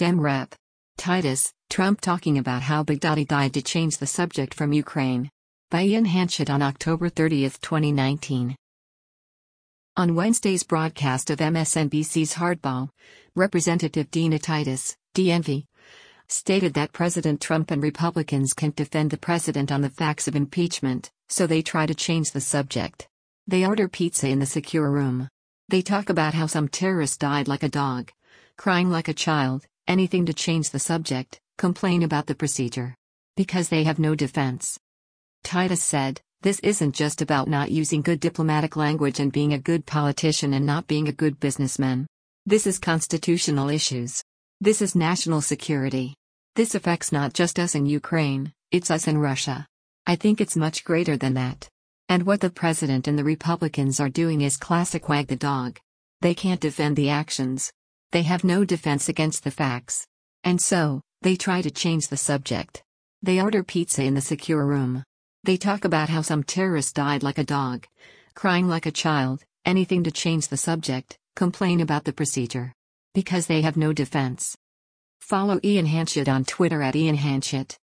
Dem Rep. Titus, Trump talking about how Big Daddy died to change the subject from Ukraine. By Ian Hanchett on October 30, 2019. On Wednesday's broadcast of MSNBC's Hardball, Representative Dina Titus, DMV, stated that President Trump and Republicans can't defend the president on the facts of impeachment, so they try to change the subject. They order pizza in the secure room. They talk about how some terrorist died like a dog, crying like a child, anything to change the subject, complain about the procedure. Because they have no defense. Titus said, "This isn't just about not using good diplomatic language and being a good politician and not being a good businessman. This is constitutional issues. This is national security. This affects not just us in Ukraine, it's us in Russia. I think it's much greater than that. And what the president and the Republicans are doing is classic wag the dog. They can't defend the actions. They have no defense against the facts. And so, they try to change the subject. They order pizza in the secure room. They talk about how some terrorist died like a dog, crying like a child, anything to change the subject, complain about the procedure. Because they have no defense." Follow Ian Hanchett on Twitter at Ian Hanchett.